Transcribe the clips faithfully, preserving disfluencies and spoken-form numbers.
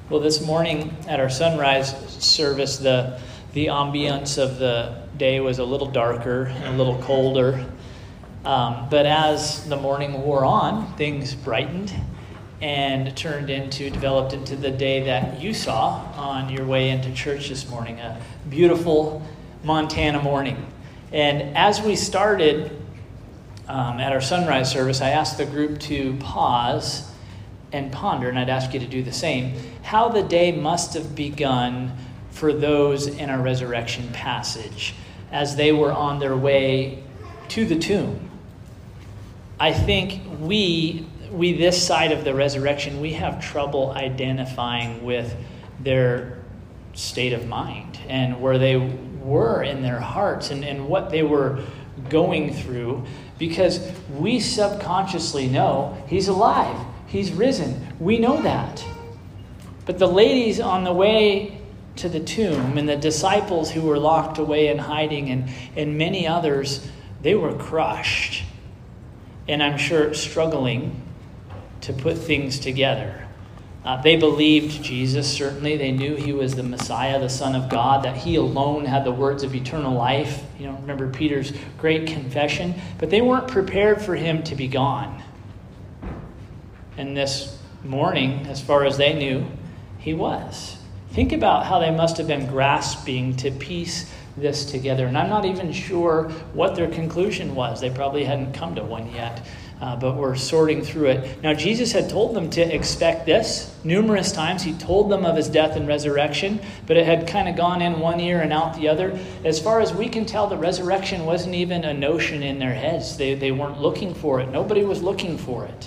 Well, this morning at our sunrise service, the the ambience of the day was a little darker and a little colder. Um, but as the morning wore on, things brightened and turned into, developed into the day that you saw on your way into church this morning, a beautiful Montana morning. And as we started um, at our sunrise service, I asked the group to pause and ponder, and I'd ask you to do the same, how the day must have begun for those in our resurrection passage as they were on their way to the tomb. I think we, we this side of the resurrection, we have trouble identifying with their state of mind and where they were in their hearts and, and what they were going through, because we subconsciously know he's alive. He's risen. We know that. But the ladies on the way to the tomb and the disciples who were locked away in hiding and, and many others, they were crushed. And I'm sure struggling to put things together. Uh, they believed Jesus, certainly. They knew he was the Messiah, the Son of God, that he alone had the words of eternal life. You know, remember Peter's great confession. But they weren't prepared for him to be gone. And this morning, as far as they knew, he was. Think about how they must have been grasping to piece this together. And I'm not even sure what their conclusion was. They probably hadn't come to one yet, uh, but we're sorting through it. Now, Jesus had told them to expect this numerous times. He told them of his death and resurrection, but it had kind of gone in one ear and out the other. As far as we can tell, the resurrection wasn't even a notion in their heads. They, they weren't looking for it. Nobody was looking for it.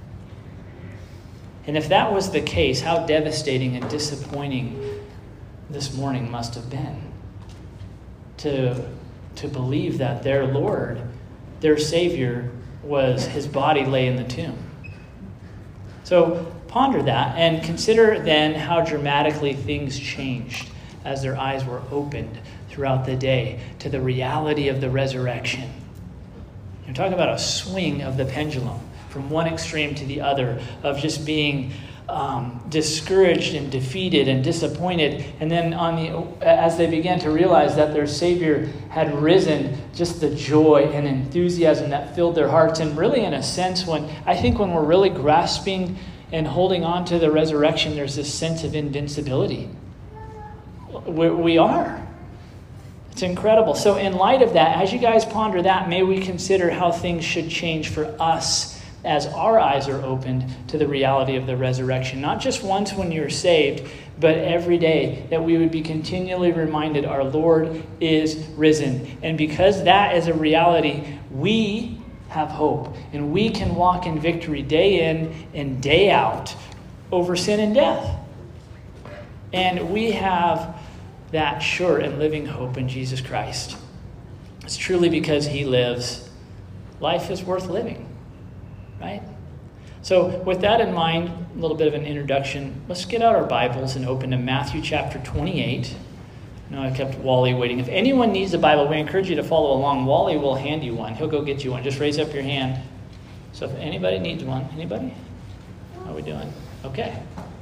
And if that was the case, how devastating and disappointing this morning must have been to, to believe that their Lord, their Savior, was his body lay in the tomb. So ponder that and consider then how dramatically things changed as their eyes were opened throughout the day to the reality of the resurrection. You're talking about a swing of the pendulum from one extreme to the other, of just being um, discouraged and defeated and disappointed. And then on the as they began to realize that their Savior had risen, just the joy and enthusiasm that filled their hearts. And really, in a sense, when I think when we're really grasping and holding on to the resurrection, there's this sense of invincibility. We, we are. It's incredible. So in light of that, as you guys ponder that, may we consider how things should change for us as our eyes are opened to the reality of the resurrection. Not just once when you're saved, but every day, that we would be continually reminded our Lord is risen. And because that is a reality, we have hope. And we can walk in victory day in and day out over sin and death. And we have that sure and living hope in Jesus Christ. It's truly because he lives. Life is worth living. Right? So with that in mind, a little bit of an introduction, let's get out our Bibles and open to Matthew chapter twenty-eight. I know I kept Wally waiting. If anyone needs a Bible, we encourage you to follow along. Wally will hand you one. He'll go get you one. Just raise up your hand. So if anybody needs one, anybody? How are we doing? Okay.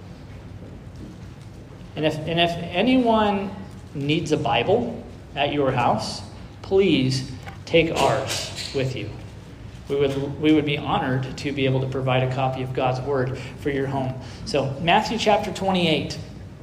And if and if anyone needs a Bible at your house, please take ours with you. We would we would be honored to be able to provide a copy of God's Word for your home. So Matthew chapter twenty-eight.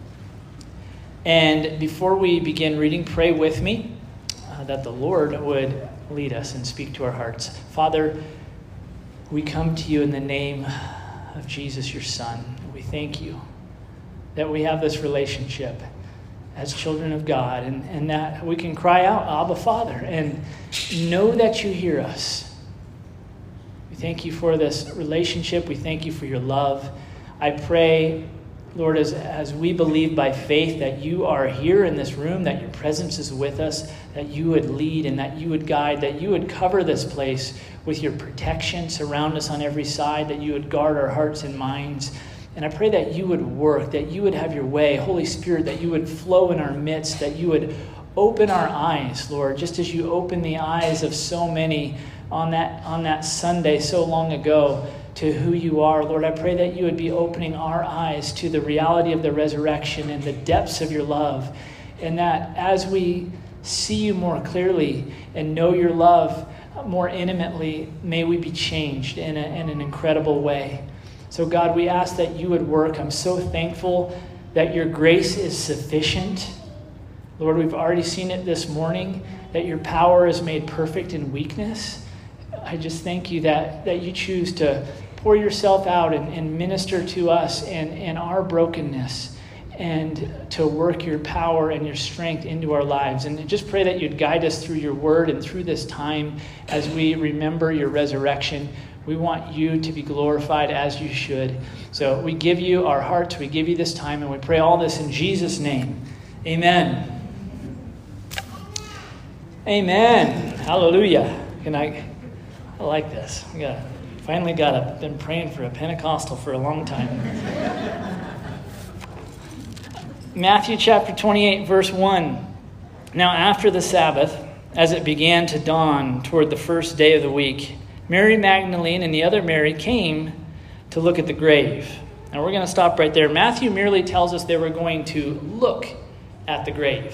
And before we begin reading, pray with me uh, that the Lord would lead us and speak to our hearts. Father, we come to you in the name of Jesus, your Son. We thank you that we have this relationship as children of God, and, and that we can cry out, Abba, Father, and know that you hear us. Thank you for this relationship. We thank you for your love. I pray, Lord, as, as we believe by faith that you are here in this room, that your presence is with us, that you would lead and that you would guide, that you would cover this place with your protection, surround us on every side, that you would guard our hearts and minds. And I pray that you would work, that you would have your way, Holy Spirit, that you would flow in our midst, that you would open our eyes, Lord, just as you opened the eyes of so many on that on that Sunday so long ago to who you are. Lord, I pray that you would be opening our eyes to the reality of the resurrection and the depths of your love. And that as we see you more clearly and know your love more intimately, may we be changed in, a, in an incredible way. So God, we ask that you would work. I'm so thankful that your grace is sufficient. Lord, we've already seen it this morning, that your power is made perfect in weakness. I just thank you that, that you choose to pour yourself out and, and minister to us and, and our brokenness, and to work your power and your strength into our lives. And just pray that you'd guide us through your word and through this time as we remember your resurrection. We want you to be glorified as you should. So we give you our hearts, we give you this time, and we pray all this in Jesus' name. Amen. Amen. Hallelujah. Can I, I like this. I got, finally got a, been praying for a Pentecostal for a long time. Matthew chapter twenty-eight, verse one. Now after the Sabbath, as it began to dawn toward the first day of the week, Mary Magdalene and the other Mary came to look at the grave. Now we're going to stop right there. Matthew merely tells us they were going to look at the grave.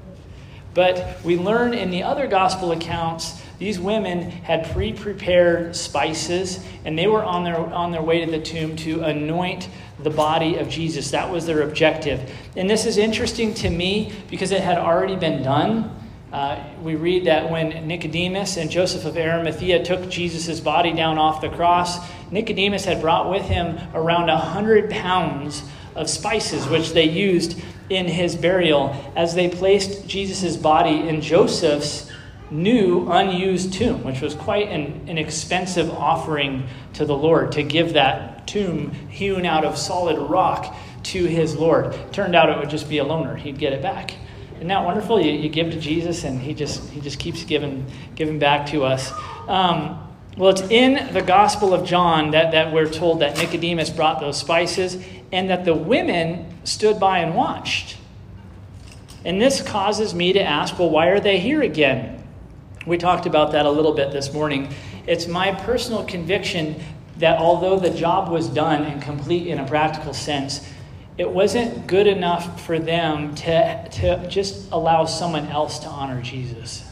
But we learn in the other gospel accounts, these women had pre-prepared spices, and they were on their on their way to the tomb to anoint the body of Jesus. That was their objective. And this is interesting to me because it had already been done. Uh, we read that when Nicodemus and Joseph of Arimathea took Jesus' body down off the cross, Nicodemus had brought with him around one hundred pounds of spices, which they used in his burial as they placed Jesus' body in Joseph's new unused tomb, which was quite an, an expensive offering to the Lord, to give that tomb hewn out of solid rock to his Lord. Turned out it would just be a loaner. He'd get it back. Isn't that wonderful? You, you give to Jesus and he just he just keeps giving giving back to us. Um, well, it's in the Gospel of John that, that we're told that Nicodemus brought those spices and that the women stood by and watched. And this causes me to ask, well, why are they here again? We talked about that a little bit this morning. It's my personal conviction that although the job was done and complete in a practical sense, it wasn't good enough for them to, to just allow someone else to honor Jesus.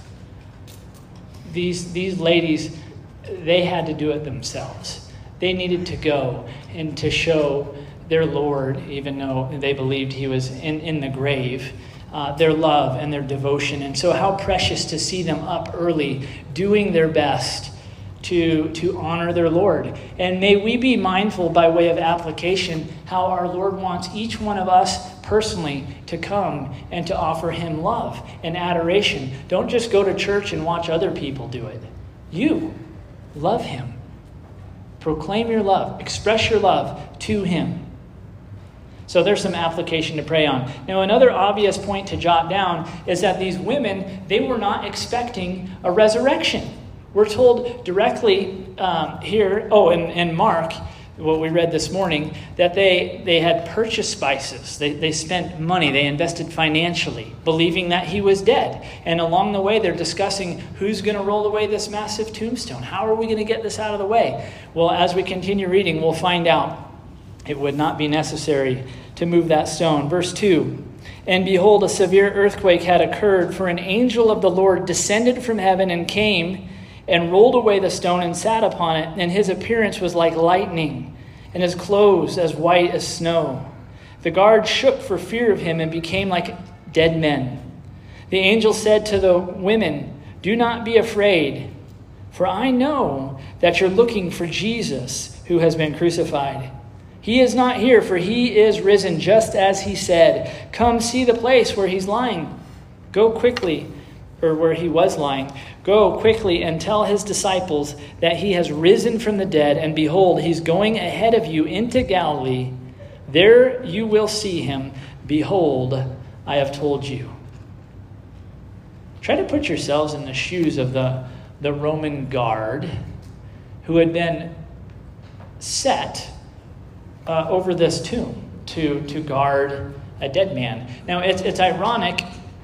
These, these ladies, they had to do it themselves. They needed to go and to show their Lord, even though they believed he was in, in the grave, Uh, their love and their devotion. And so how precious to see them up early, doing their best to, to honor their Lord. And may we be mindful, by way of application, how our Lord wants each one of us personally to come and to offer him love and adoration. Don't just go to church and watch other people do it. You love him. Proclaim your love. Express your love to him. So there's some application to pray on. Now, another obvious point to jot down is that these women, they were not expecting a resurrection. We're told directly um, here, oh, in, in Mark, what we read this morning, that they, they had purchased spices. They, they spent money. They invested financially, believing that he was dead. And along the way, they're discussing who's going to roll away this massive tombstone. How are we going to get this out of the way? Well, as we continue reading, we'll find out it would not be necessary to move that stone. Verse two, and behold, a severe earthquake had occurred, for an angel of the Lord descended from heaven and came and rolled away the stone and sat upon it. And his appearance was like lightning, and his clothes as white as snow. The guards shook for fear of him and became like dead men. The angel said to the women, do not be afraid, for I know that you're looking for Jesus who has been crucified. He is not here, for he is risen, just as he said. Come see the place where he's lying. Go quickly, or where he was lying. Go quickly and tell his disciples that he has risen from the dead, and behold, he's going ahead of you into Galilee. There you will see him. Behold, I have told you. Try to put yourselves in the shoes of the, the Roman guard who had been set Uh, over this tomb to, to guard a dead man. Now, it's, it's ironic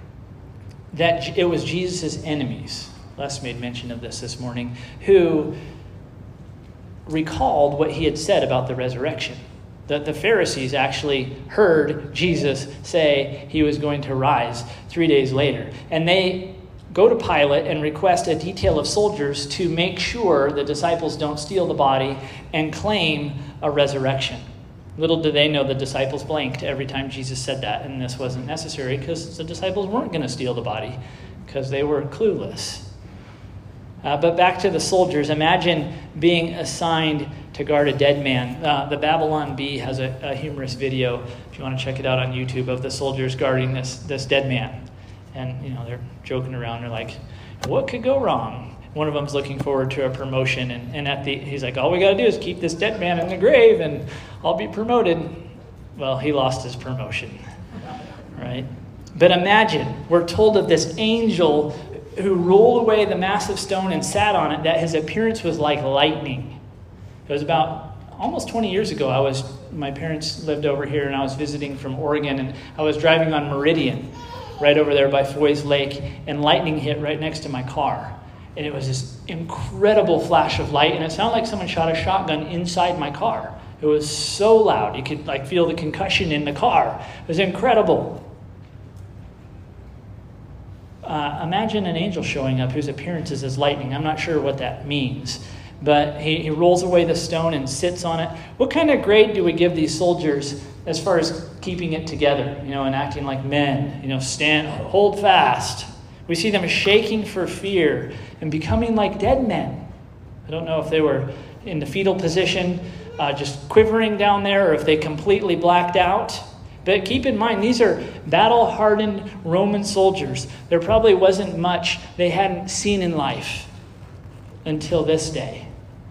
that it was Jesus' enemies, Les made mention of this this morning, who recalled what he had said about the resurrection. The, the Pharisees actually heard Jesus say he was going to rise three days later. And they go to Pilate and request a detail of soldiers to make sure the disciples don't steal the body and claim a resurrection. Little do they know the disciples blinked every time Jesus said that, and this wasn't necessary because the disciples weren't going to steal the body because they were clueless. Uh, but back to the soldiers, imagine being assigned to guard a dead man. Uh, the Babylon Bee has a, a humorous video, if you want to check it out on YouTube, of the soldiers guarding this, this dead man. And, you know, they're joking around. They're like, what could go wrong? One of them's looking forward to a promotion. And, and at the he's like, all we got to do is keep this dead man in the grave and I'll be promoted. Well, he lost his promotion, right? But imagine, we're told of this angel who rolled away the massive stone and sat on it, that his appearance was like lightning. It was about almost twenty years ago. I was, my parents lived over here and I was visiting from Oregon, and I was driving on Meridian right over there by Foy's Lake, and lightning hit right next to my car. And it was this incredible flash of light, and it sounded like someone shot a shotgun inside my car. It was so loud. You could like feel the concussion in the car. It was incredible. Uh, imagine an angel showing up whose appearance is as lightning. I'm not sure what that means. But he, he rolls away the stone and sits on it. What kind of grade do we give these soldiers as far as keeping it together, you know, and acting like men? You know, stand, hold fast. We see them shaking for fear and becoming like dead men. I don't know if they were in the fetal position, uh, just quivering down there, or if they completely blacked out. But keep in mind, these are battle-hardened Roman soldiers. There probably wasn't much they hadn't seen in life until this day.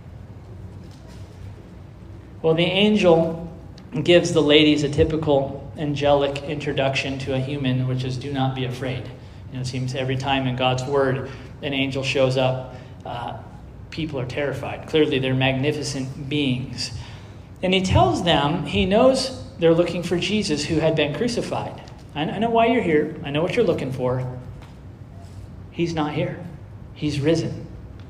Well, the angel gives the ladies a typical angelic introduction to a human, which is do not be afraid. You know, it seems every time in God's word an angel shows up, uh, people are terrified. Clearly, they're magnificent beings. And he tells them he knows they're looking for Jesus who had been crucified. I know why you're here. I know what you're looking for. He's not here. He's risen.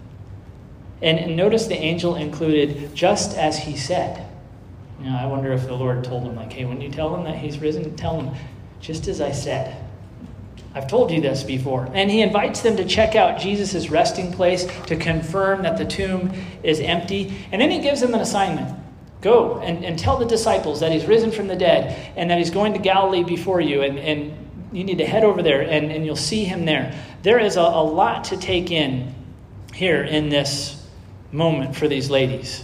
And, and notice the angel included just as he said. You know, I wonder if the Lord told him, like, hey, when you tell him that he's risen, tell him, just as I said. I've told you this before. And he invites them to check out Jesus' resting place to confirm that the tomb is empty. And then he gives them an assignment. Go and, and tell the disciples that he's risen from the dead and that he's going to Galilee before you. And, and you need to head over there and, and you'll see him there. There is a, a lot to take in here in this moment for these ladies.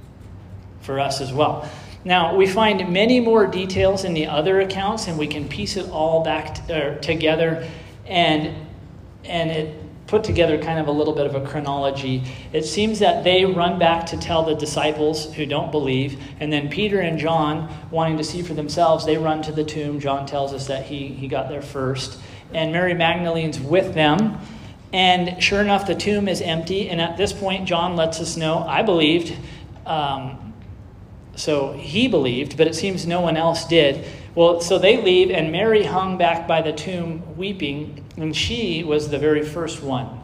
For us as well. Now, we find many more details in the other accounts, and we can piece it all back t- er, together and and it put together kind of a little bit of a chronology. It seems that they run back to tell the disciples who don't believe, and then Peter and John, wanting to see for themselves, they run to the tomb. John tells us that he, he got there first. And Mary Magdalene's with them. And sure enough, the tomb is empty. And at this point, John lets us know, I believed. Um, so he believed, but it seems no one else did. Well, so they leave, and Mary hung back by the tomb weeping, and she was the very first one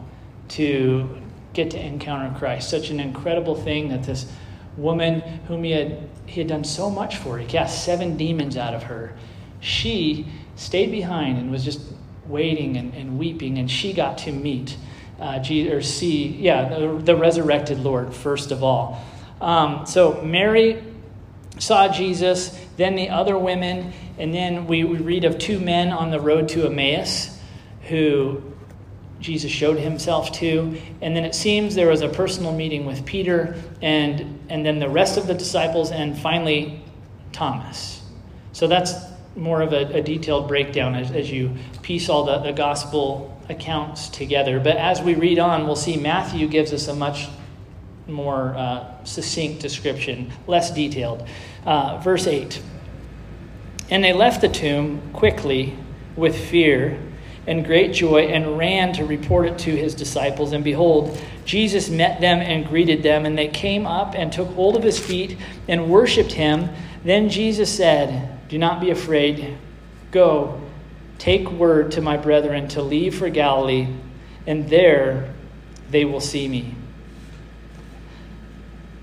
to get to encounter Christ. Such an incredible thing that this woman whom he had he had done so much for, he cast seven demons out of her, she stayed behind and was just waiting and, and weeping, and she got to meet uh, Jesus, or see, yeah, the, the resurrected Lord first of all. Um, so Mary saw Jesus, then the other women, and then we, we read of two men on the road to Emmaus who Jesus showed himself to. And then it seems there was a personal meeting with Peter and, and then the rest of the disciples, and finally Thomas. So that's more of a, a detailed breakdown as, as you piece all the, the gospel accounts together. But as we read on, we'll see Matthew gives us a much more uh, succinct description, less detailed. Uh, verse eight. And they left the tomb quickly with fear and great joy and ran to report it to his disciples. And behold, Jesus met them and greeted them. And they came up and took hold of his feet and worshipped him. Then Jesus said, do not be afraid. Go, take word to my brethren to leave for Galilee, and there they will see me.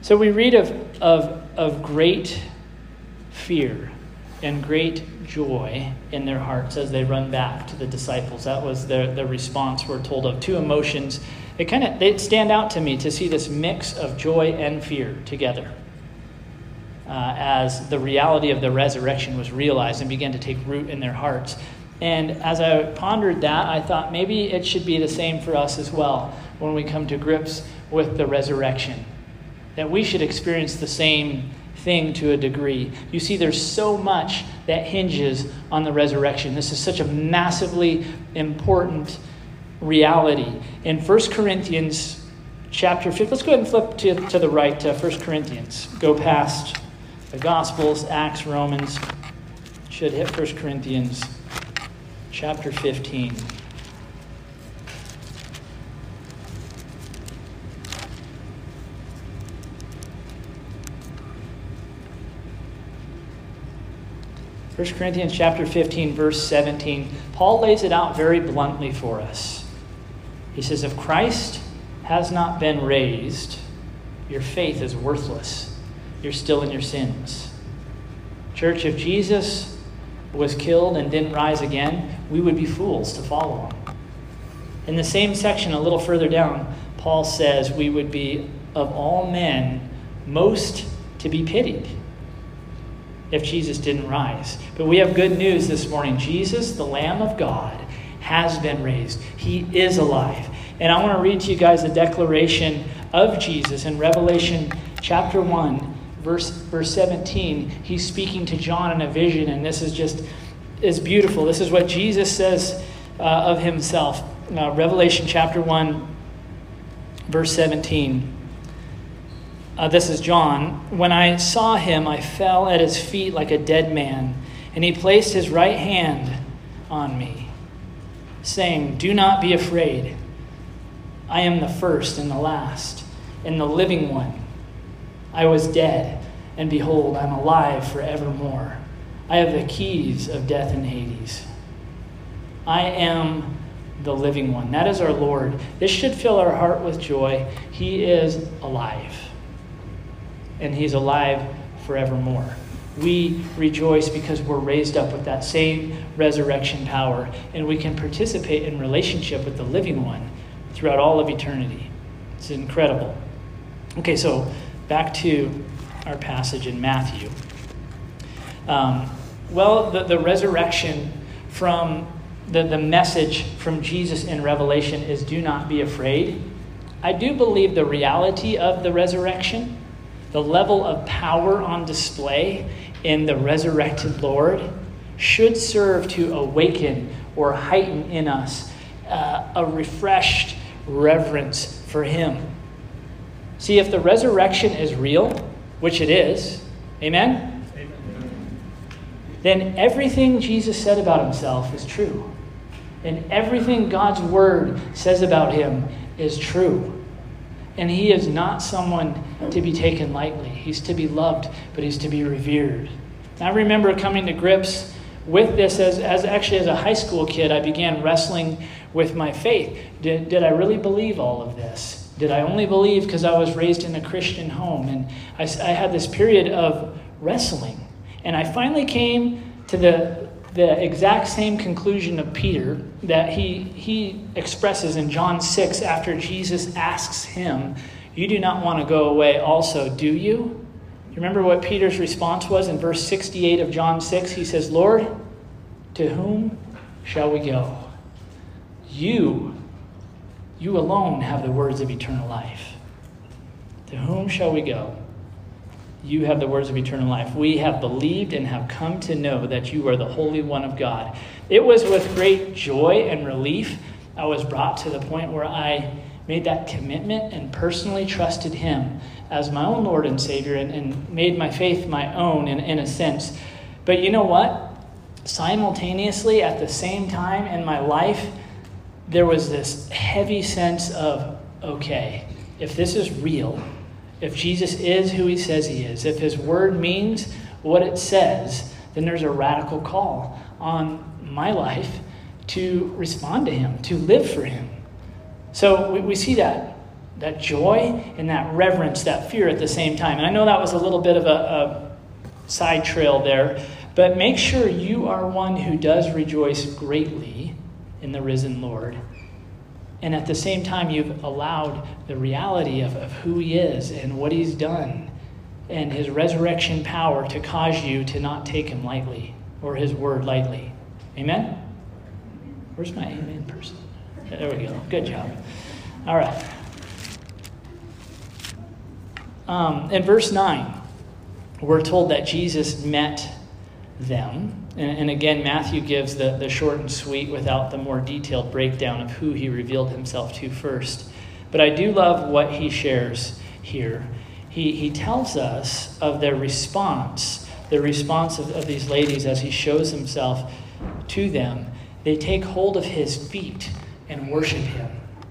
So we read of, of, of great fear and great joy in their hearts as they run back to the disciples. That was their, their response, we're told of. Two emotions. It kind of they stand out to me to see this mix of joy and fear together uh, as the reality of the resurrection was realized and began to take root in their hearts. And as I pondered that, I thought maybe it should be the same for us as well when we come to grips with the resurrection. That we should experience the same thing to a degree. You see, there's so much that hinges on the resurrection. This is such a massively important reality. In First Corinthians chapter fifteen, let's go ahead and flip to, to the right to First Corinthians. Go past the Gospels, Acts, Romans. Should hit First Corinthians chapter fifteen. First Corinthians chapter fifteen, verse seventeen. Paul lays it out very bluntly for us. He says, if Christ has not been raised, your faith is worthless. You're still in your sins. Church, if Jesus was killed and didn't rise again, we would be fools to follow him. In the same section, a little further down, Paul says we would be, of all men, most to be pitied if Jesus didn't rise. But we have good news this morning. Jesus, the Lamb of God, has been raised. He is alive. And I want to read to you guys the declaration of Jesus in Revelation chapter one, verse, verse seventeen. He's speaking to John in a vision, and this is just is beautiful. This is what Jesus says uh, of himself. Uh, Revelation chapter one, verse seventeen. Uh, this is John. When I saw him, I fell at his feet like a dead man, and he placed his right hand on me, saying, do not be afraid. I am the first and the last, and the living one. I was dead, and behold, I'm alive forevermore. I have the keys of death and Hades. I am the living one. That is our Lord. This should fill our heart with joy. He is alive. And he's alive forevermore. We rejoice because we're raised up with that same resurrection power, and we can participate in relationship with the living one throughout all of eternity. It's incredible. Okay, so back to our passage in Matthew. Um, well, the, the resurrection from the, the message from Jesus in Revelation is do not be afraid. I do believe the reality of the resurrection, the level of power on display in the resurrected Lord, should serve to awaken or heighten in us uh, a refreshed reverence for him. See, if the resurrection is real, which it is, amen? Amen. Then everything Jesus said about himself is true. And everything God's word says about him is true. And he is not someone to be taken lightly. He's to be loved, but he's to be revered. And I remember coming to grips with this as, as actually as a high school kid. I began wrestling with my faith. Did, did I really believe all of this? Did I only believe because I was raised in a Christian home? And I, I had this period of wrestling. And I finally came to the the exact same conclusion of Peter that he he expresses in John six after Jesus asks him, you do not want to go away also, do you? You remember what Peter's response was in verse sixty-eight of John six? He says, Lord, to whom shall we go? You, you alone have the words of eternal life. To whom shall we go? You have the words of eternal life. We have believed and have come to know that you are the Holy One of God. It was with great joy and relief I was brought to the point where I made that commitment and personally trusted him as my own Lord and Savior and, and made my faith my own in, in a sense. But you know what? Simultaneously, at the same time in my life, there was this heavy sense of, okay, if this is real, if Jesus is who he says he is, if his word means what it says, then there's a radical call on my life to respond to him, to live for him. So we, we see that that joy and that reverence, that fear at the same time. And I know that was a little bit of a, a side trail there, but make sure you are one who does rejoice greatly in the risen Lord. And at the same time, you've allowed the reality of, of who he is and what he's done and his resurrection power to cause you to not take him lightly or his word lightly. Amen? Where's my amen person? There we go. Good job. All right. Um, in verse nine, we're told that Jesus met them. And, and again, Matthew gives the, the short and sweet without the more detailed breakdown of who he revealed himself to first. But I do love what he shares here. He, he tells us of their response, the response of, of these ladies as he shows himself to them. They take hold of his feet and worship him.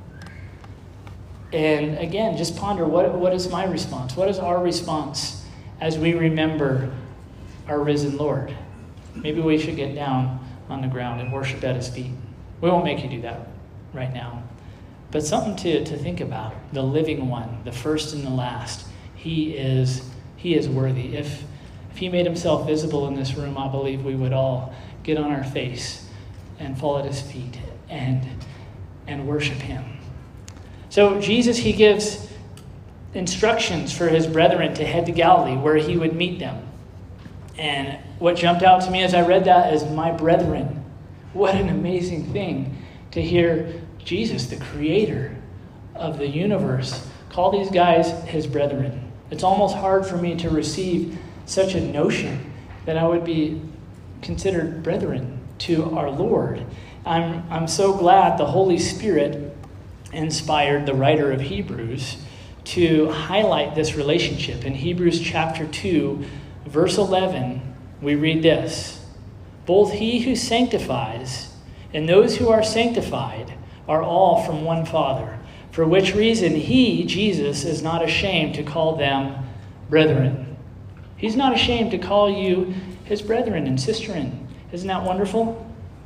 And again, just ponder, what, what is my response? What is our response as we remember our risen Lord? Maybe we should get down on the ground and worship at his feet. We won't make you do that right now. But something to, to think about. The living one, the first and the last. He is, he is worthy. If, if he made himself visible in this room, I believe we would all get on our face and fall at his feet and, and worship him. So Jesus, he gives instructions for his brethren to head to Galilee where he would meet them. And what jumped out to me as I read that is my brethren. What an amazing thing to hear Jesus, the creator of the universe, call these guys his brethren. It's almost hard for me to receive such a notion that I would be considered brethren to our Lord. I'm, I'm so glad the Holy Spirit inspired the writer of Hebrews to highlight this relationship. In Hebrews chapter two, verse eleven, we read this: both he who sanctifies and those who are sanctified are all from one Father, for which reason he, Jesus, is not ashamed to call them brethren. He's not ashamed to call you his brethren and sisterin. Isn't that wonderful?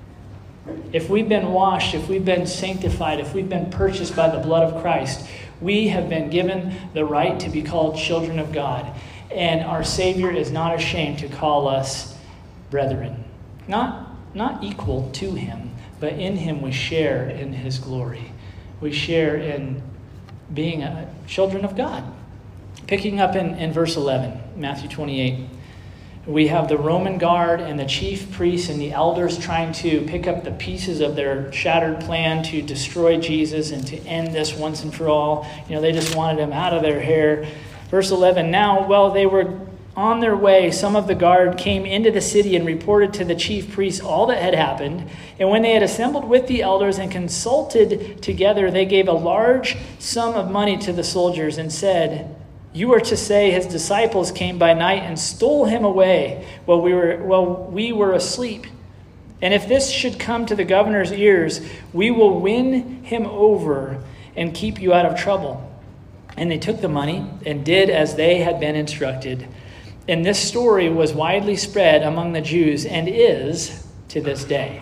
If we've been washed, if we've been sanctified, if we've been purchased by the blood of Christ, we have been given the right to be called children of God. And our Savior is not ashamed to call us brethren. Not, not equal to him, but in him we share in his glory. We share in being a, children of God. Picking up in, in verse eleven, Matthew twenty-eight, we have the Roman guard and the chief priests and the elders trying to pick up the pieces of their shattered plan to destroy Jesus and to end this once and for all. You know, they just wanted him out of their hair. Verse eleven, now, while they were on their way, some of the guard came into the city and reported to the chief priests all that had happened. And when they had assembled with the elders and consulted together, they gave a large sum of money to the soldiers and said, you are to say his disciples came by night and stole him away while we were while we were asleep. And if this should come to the governor's ears, we will win him over and keep you out of trouble. And they took the money and did as they had been instructed. And this story was widely spread among the Jews and is to this day.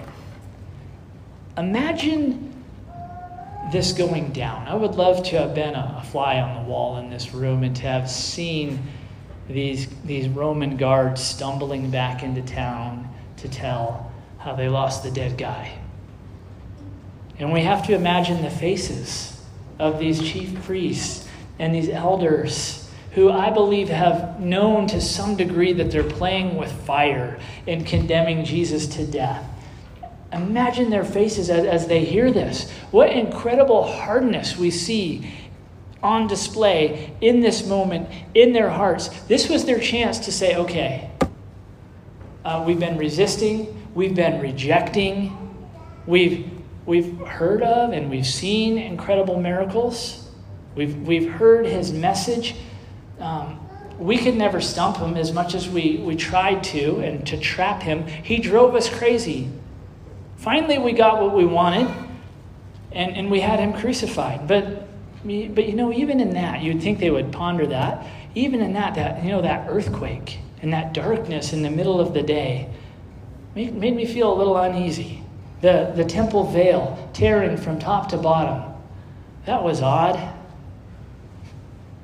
Imagine this going down. I would love to have been a fly on the wall in this room and to have seen these, these Roman guards stumbling back into town to tell how they lost the dead guy. And we have to imagine the faces of these chief priests and these elders who I believe have known to some degree that they're playing with fire and condemning Jesus to death. Imagine their faces as, as they hear this. What incredible hardness we see on display in this moment, in their hearts. This was their chance to say, okay, uh, we've been resisting, we've been rejecting, we've we've heard of and we've seen incredible miracles. We've we've heard his message. Um, we could never stump him as much as we, we tried to and to trap him. He drove us crazy. Finally, we got what we wanted, and, and we had him crucified. But, but you know, even in that, you'd think they would ponder that. Even in that, that you know, that earthquake and that darkness in the middle of the day made, made me feel a little uneasy. The, the temple veil tearing from top to bottom. That was odd.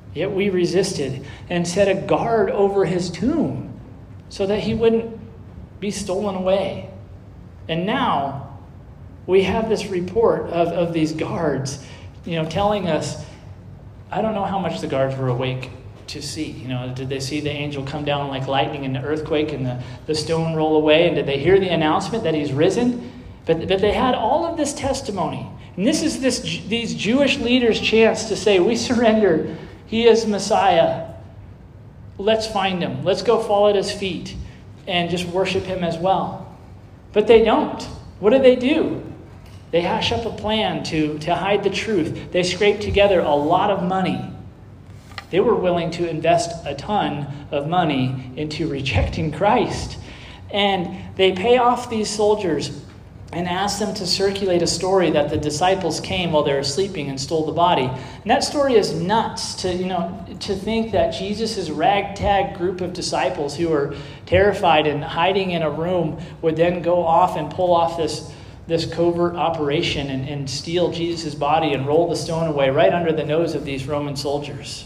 Yet we resisted and set a guard over his tomb so that he wouldn't be stolen away. And now we have this report of, of these guards, you know, telling us, I don't know how much the guards were awake to see. You know, did they see the angel come down like lightning and the earthquake and the, the stone roll away? And did they hear the announcement that he's risen? But, but they had all of this testimony. And this is this these Jewish leaders' chance to say, we surrender. He is Messiah. Let's find him. Let's go fall at his feet and just worship him as well. But they don't. What do they do? They hash up a plan to, to hide the truth. They scrape together a lot of money. They were willing to invest a ton of money into rejecting Christ. And they pay off these soldiers and ask them to circulate a story that the disciples came while they were sleeping and stole the body. And that story is nuts to, you know, to think that Jesus' ragtag group of disciples who were terrified and hiding in a room would then go off and pull off this, this covert operation and, and steal Jesus' body and roll the stone away right under the nose of these Roman soldiers.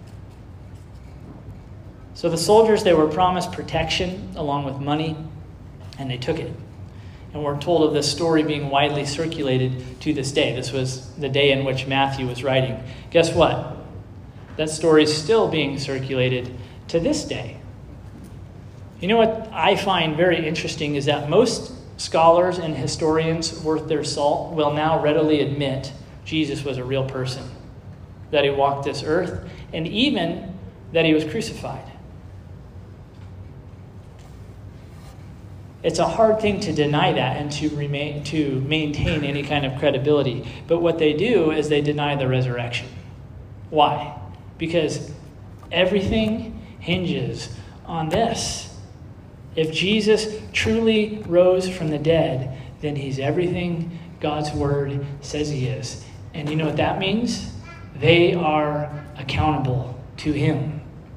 So the soldiers, they were promised protection along with money, and they took it. And we're told of this story being widely circulated to this day. This was the day in which Matthew was writing. Guess what? That story is still being circulated to this day. You know what I find very interesting is that most scholars and historians worth their salt will now readily admit Jesus was a real person, that he walked this earth, and even that he was crucified. It's a hard thing to deny that and to remain to maintain any kind of credibility. But what they do is they deny the resurrection. Why? Because everything hinges on this. If Jesus truly rose from the dead, then he's everything God's word says he is. And you know what that means? They are accountable to him.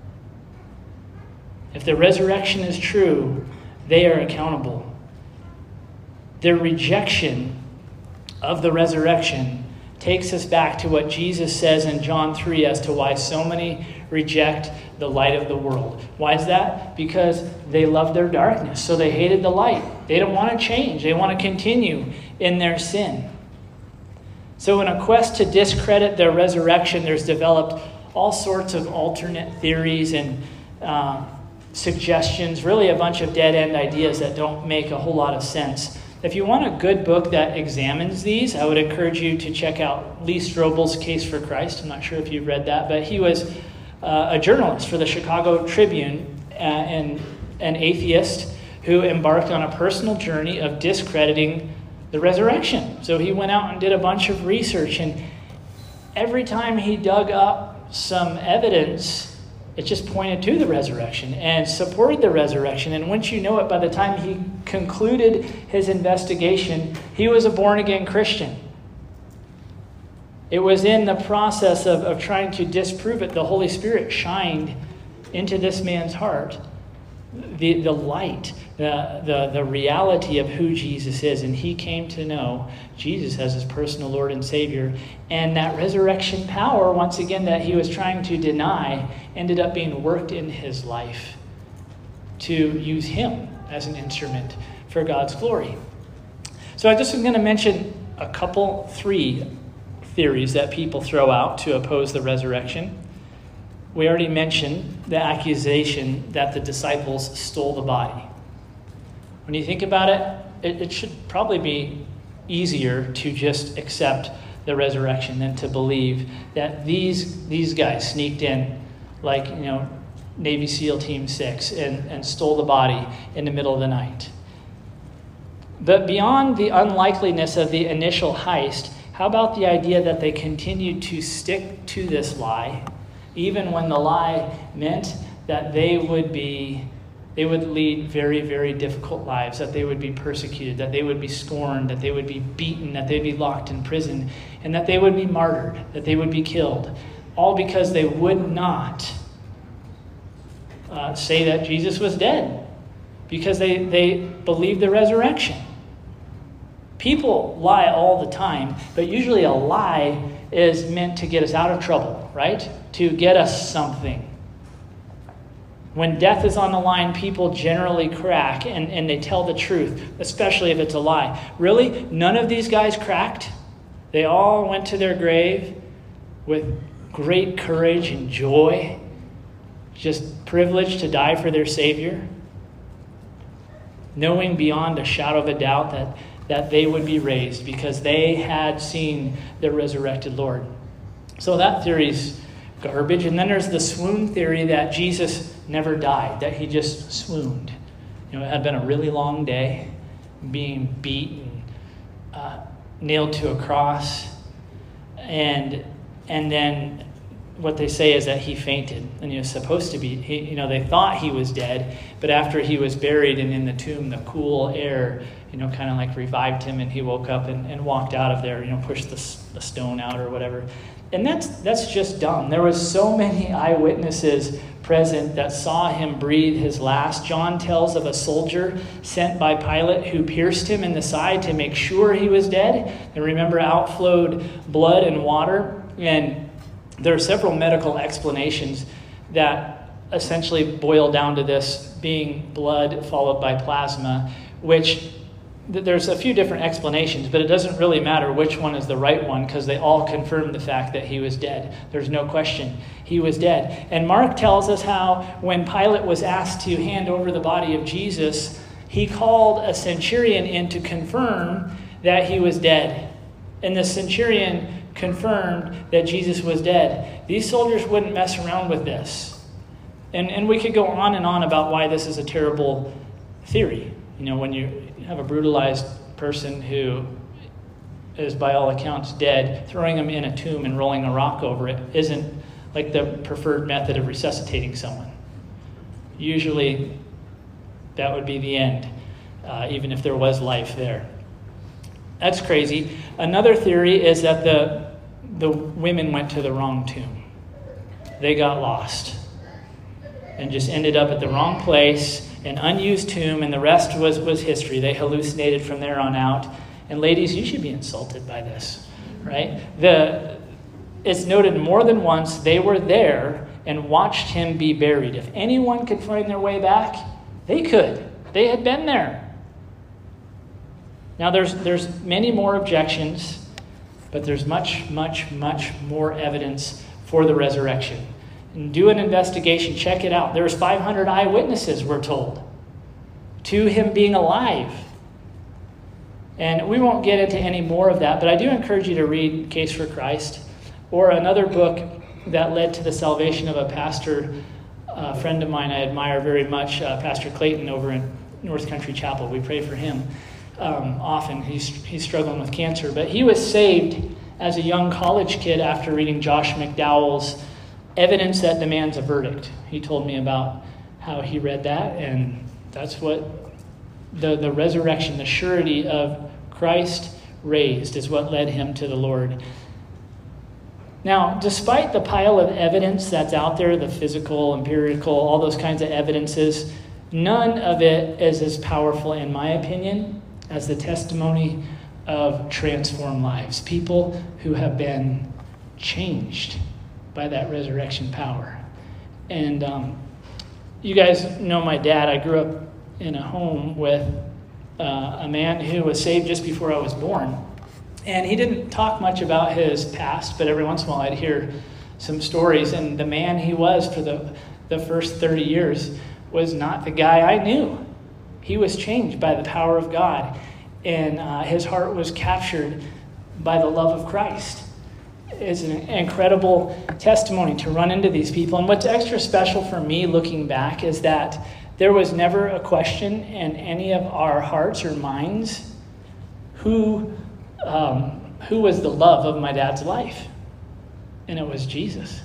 If the resurrection is true, they are accountable. Their rejection of the resurrection takes us back to what Jesus says in John three as to why so many reject the light of the world. Why is that? Because they love their darkness, so they hated the light. They don't want to change. They want to continue in their sin. So in a quest to discredit their resurrection, there's developed all sorts of alternate theories and uh, suggestions, really a bunch of dead-end ideas that don't make a whole lot of sense. If you want a good book that examines these, I would encourage you to check out Lee Strobel's Case for Christ. I'm not sure if you've read that, but he was uh, a journalist for the Chicago Tribune uh, and an atheist who embarked on a personal journey of discrediting the resurrection. So he went out and did a bunch of research, and every time he dug up some evidence, it just pointed to the resurrection and supported the resurrection. And once you know it, by the time he concluded his investigation, he was a born-again Christian. It was in the process of, of trying to disprove it, the Holy Spirit shined into this man's heart the, the light, the, the, the reality of who Jesus is. And he came to know Jesus as his personal Lord and Savior. And that resurrection power, once again, that he was trying to deny, ended up being worked in his life to use him as an instrument for God's glory. So I just was going to mention a couple, three theories that people throw out to oppose the resurrection. We already mentioned the accusation that the disciples stole the body. When you think about it, it, it should probably be easier to just accept the resurrection than to believe that these these guys sneaked in like, you know, Navy SEAL Team six and, and stole the body in the middle of the night. But beyond the unlikeliness of the initial heist, how about the idea that they continued to stick to this lie, even when the lie meant that they would be, they would lead very, very difficult lives, that they would be persecuted, that they would be scorned, that they would be beaten, that they'd be locked in prison, and that they would be martyred, that they would be killed, all because they would not uh, say that Jesus was dead, because they, they believed the resurrection. People lie all the time, but usually a lie is meant to get us out of trouble, right? To get us something. When death is on the line, people generally crack and, and they tell the truth, especially if it's a lie. Really? None of these guys cracked? They all went to their grave with great courage and joy, just privileged to die for their Savior, knowing beyond a shadow of a doubt that, that they would be raised because they had seen the resurrected Lord. So that theory's garbage. And then there's the swoon theory that Jesus never died, that he just swooned. You know, it had been a really long day, being beaten, uh, nailed to a cross, and and then what they say is that he fainted, and he was supposed to be. He, you know, they thought he was dead, but after he was buried and in the tomb, the cool air, you know, kind of like revived him, and he woke up and, and walked out of there. You know, pushed the, the stone out or whatever. And that's that's just dumb. There was so many eyewitnesses present that saw him breathe his last. John tells of a soldier sent by Pilate who pierced him in the side to make sure he was dead. And remember, outflowed blood and water. And there are several medical explanations that essentially boil down to this being blood followed by plasma, which there's a few different explanations, but it doesn't really matter which one is the right one because they all confirm the fact that he was dead. There's no question. He was dead. And Mark tells us how when Pilate was asked to hand over the body of Jesus, he called a centurion in to confirm that he was dead. And the centurion confirmed that Jesus was dead. These soldiers wouldn't mess around with this. And, and we could go on and on about why this is a terrible theory. You know, when you have a brutalized person who is by all accounts dead, throwing them in a tomb and rolling a rock over it isn't like the preferred method of resuscitating someone. Usually that would be the end, uh, even if there was life there. That's crazy. Another theory is that the the women went to the wrong tomb. They got lost and just ended up at the wrong place, an unused tomb, and the rest was, was history. They hallucinated from there on out. And ladies, you should be insulted by this, right? The it's noted more than once they were there and watched him be buried. If anyone could find their way back, they could. They had been there. Now, there's there's many more objections, but there's much, much, much more evidence for the resurrection. And do an investigation. Check it out. There's five hundred eyewitnesses, we're told, to him being alive. And we won't get into any more of that, but I do encourage you to read Case for Christ, or another book that led to the salvation of a pastor, a friend of mine I admire very much, uh, Pastor Clayton over in North Country Chapel. We pray for him um, often. He's, he's struggling with cancer, but he was saved as a young college kid after reading Josh McDowell's Evidence That Demands a Verdict. He told me about how he read that, and that's what the, the resurrection, the surety of Christ raised is what led him to the Lord. Now, despite the pile of evidence that's out there, the physical, empirical, all those kinds of evidences, none of it is as powerful, in my opinion, as the testimony of transformed lives. People who have been changed by that resurrection power. And um, you guys know my dad. I grew up in a home with uh, a man who was saved just before I was born. And he didn't talk much about his past, but every once in a while I'd hear some stories. And the man he was for the, the first thirty years was not the guy I knew. He was changed by the power of God. And uh, his heart was captured by the love of Christ. It's an incredible testimony to run into these people. And what's extra special for me looking back is that there was never a question in any of our hearts or minds who... Um, who was the love of my dad's life? And it was Jesus.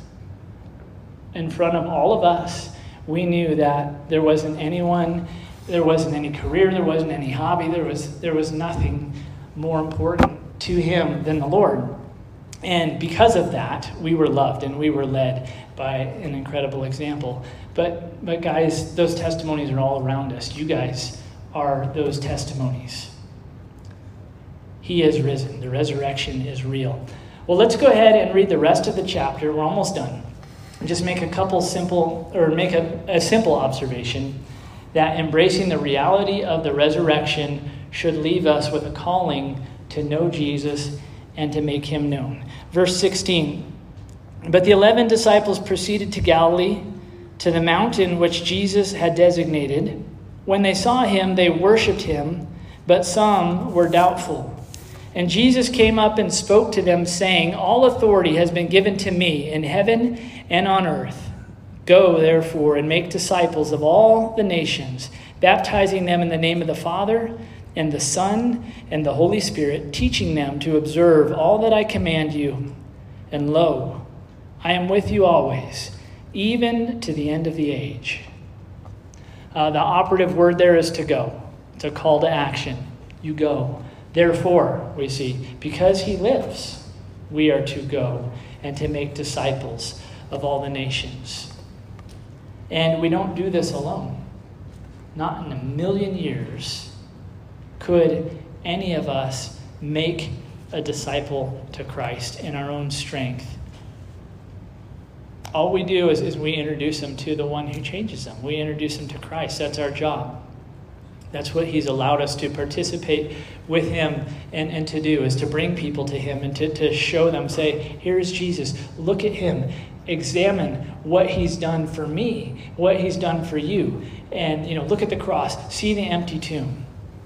In front of all of us, we knew that there wasn't anyone, there wasn't any career, there wasn't any hobby, there was there was nothing more important to him than the Lord. And because of that, we were loved and we were led by an incredible example. But but guys, those testimonies are all around us. You guys are those testimonies. He is risen. The resurrection is real. Well, let's go ahead and read the rest of the chapter. We're almost done. Just make a couple simple, or make a, a simple observation that embracing the reality of the resurrection should leave us with a calling to know Jesus and to make him known. Verse sixteen, but the eleven disciples proceeded to Galilee, to the mountain which Jesus had designated. When they saw him, they worshipped him, but some were doubtful. And Jesus came up and spoke to them, saying, all authority has been given to me in heaven and on earth. Go, therefore, and make disciples of all the nations, baptizing them in the name of the Father and the Son and the Holy Spirit, teaching them to observe all that I command you. And lo, I am with you always, even to the end of the age. Uh, the operative word there is to go. It's a call to action. You go. Therefore, we see, because he lives, we are to go and to make disciples of all the nations. And we don't do this alone. Not in a million years could any of us make a disciple to Christ in our own strength. All we do is, is we introduce them to the one who changes them. We introduce them to Christ. That's our job. That's what he's allowed us to participate with him and, and to do, is to bring people to him and to, to show them, say, here's Jesus. Look at him. Examine what he's done for me, what he's done for you. And, you know, look at the cross. See the empty tomb.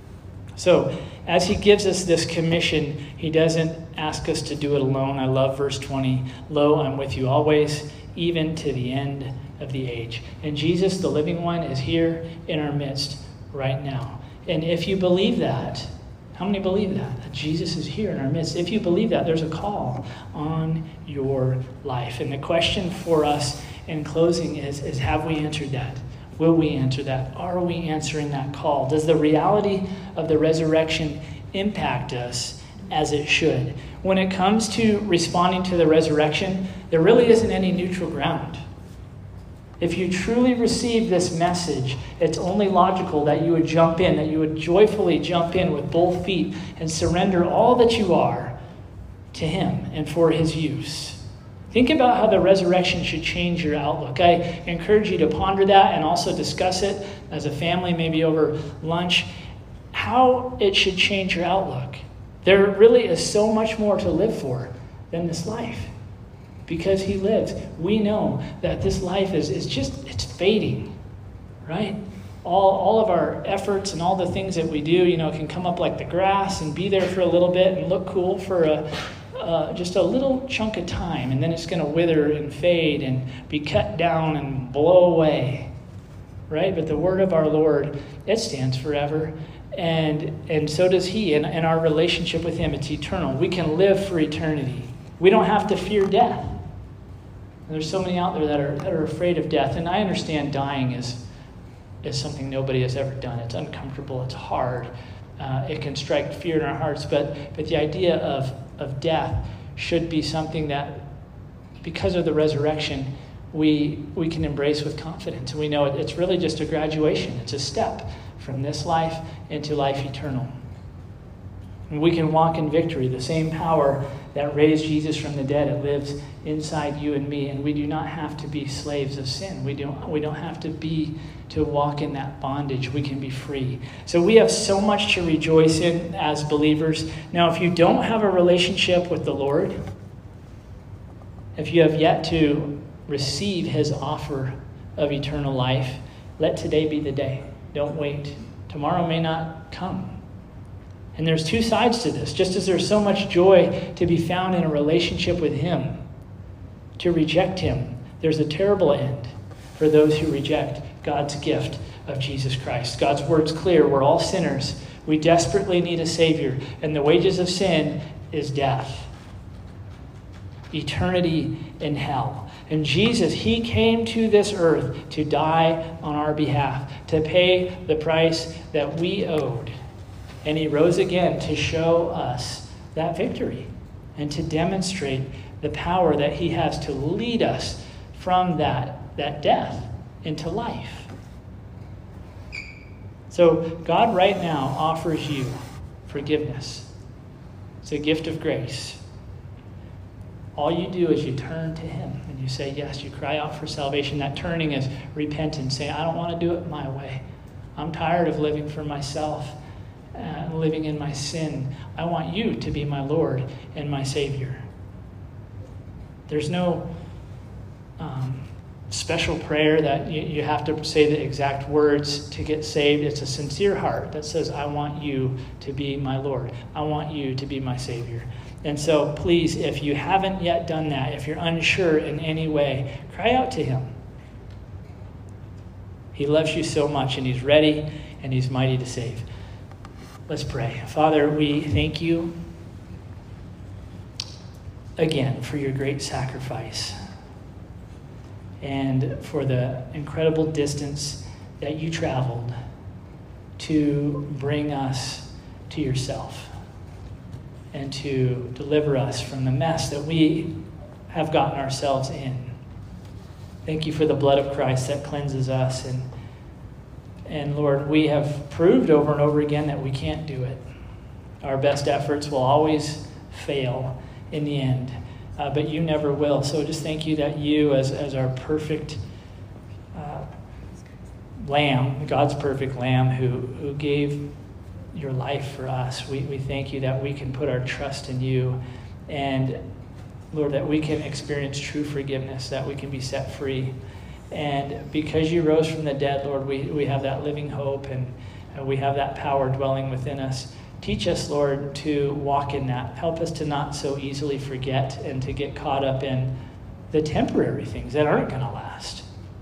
So as he gives us this commission, he doesn't ask us to do it alone. I love verse twenty. Lo, I'm with you always, even to the end of the age. And Jesus, the living one, is here in our midst right now. And if you believe that, how many believe that? That Jesus is here in our midst. If you believe that, there's a call on your life. And the question for us in closing is, is have we answered that? Will we answer that? Are we answering that call? Does the reality of the resurrection impact us as it should? When it comes to responding to the resurrection, there really isn't any neutral ground. If you truly receive this message, it's only logical that you would jump in, that you would joyfully jump in with both feet and surrender all that you are to him and for his use. Think about how the resurrection should change your outlook. I encourage you to ponder that and also discuss it as a family, maybe over lunch, how it should change your outlook. There really is so much more to live for than this life. Because he lives, we know that this life is, is just, it's fading, right? All, all of our efforts and all the things that we do, you know, can come up like the grass and be there for a little bit and look cool for a, uh, just a little chunk of time. And then it's going to wither and fade and be cut down and blow away, right? But the word of our Lord, it stands forever. And, and so does he. And, and our relationship with him, it's eternal. We can live for eternity. We don't have to fear death. There's so many out there that are that are afraid of death. And I understand dying is, is something nobody has ever done. It's uncomfortable. It's hard. Uh, it can strike fear in our hearts. But, but the idea of, of death should be something that, because of the resurrection, we, we can embrace with confidence. And we know it, it's really just a graduation. It's a step from this life into life eternal. And we can walk in victory. The same power that raised Jesus from the dead, it lives inside you and me. And we do not have to be slaves of sin. We don't, we don't have to be to walk in that bondage. We can be free. So we have so much to rejoice in as believers. Now, if you don't have a relationship with the Lord, if you have yet to receive his offer of eternal life, let today be the day. Don't wait. Tomorrow may not come. And there's two sides to this. Just as there's so much joy to be found in a relationship with him, to reject him, there's a terrible end for those who reject God's gift of Jesus Christ. God's word's clear. We're all sinners. We desperately need a Savior. And the wages of sin is death. Eternity in hell. And Jesus, he came to this earth to die on our behalf, to pay the price that we owed. And he rose again to show us that victory and to demonstrate the power that he has to lead us from that, that death into life. So God right now offers you forgiveness. It's a gift of grace. All you do is you turn to him and you say yes. You cry out for salvation. That turning is repentance, saying, I don't want to do it my way. I'm tired of living for myself and living in my sin. I want you to be my Lord and my Savior. There's no um, special prayer that you, you have to say the exact words to get saved. It's a sincere heart that says, I want you to be my Lord. I want you to be my Savior. And so please, if you haven't yet done that, if you're unsure in any way, cry out to him. He loves you so much, and he's ready, and he's mighty to save. Let's pray. Father, we thank you again for your great sacrifice and for the incredible distance that you traveled to bring us to yourself and to deliver us from the mess that we have gotten ourselves in. Thank you for the blood of Christ that cleanses us. And, and Lord, we have proved over and over again that we can't do it. Our best efforts will always fail in the end, uh, but you never will. So just thank you that you, as, as our perfect uh, lamb, God's perfect lamb who, who gave your life for us, we, we thank you that we can put our trust in you, and Lord, that we can experience true forgiveness, that we can be set free. And because you rose from the dead, Lord, we, we have that living hope, and uh, we have that power dwelling within us. Teach us, Lord, to walk in that. Help us to not so easily forget and to get caught up in the temporary things that aren't going to last.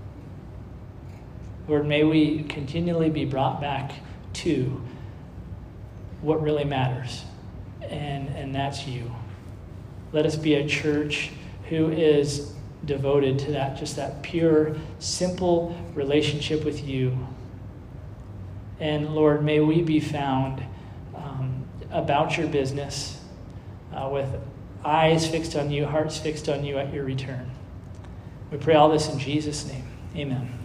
Lord, may we continually be brought back to what really matters, and, and that's you. Let us be a church who is devoted to that, just that pure, simple relationship with you. And Lord, may we be found um, about your business uh, with eyes fixed on you, hearts fixed on you at your return. We pray all this in Jesus' name. Amen.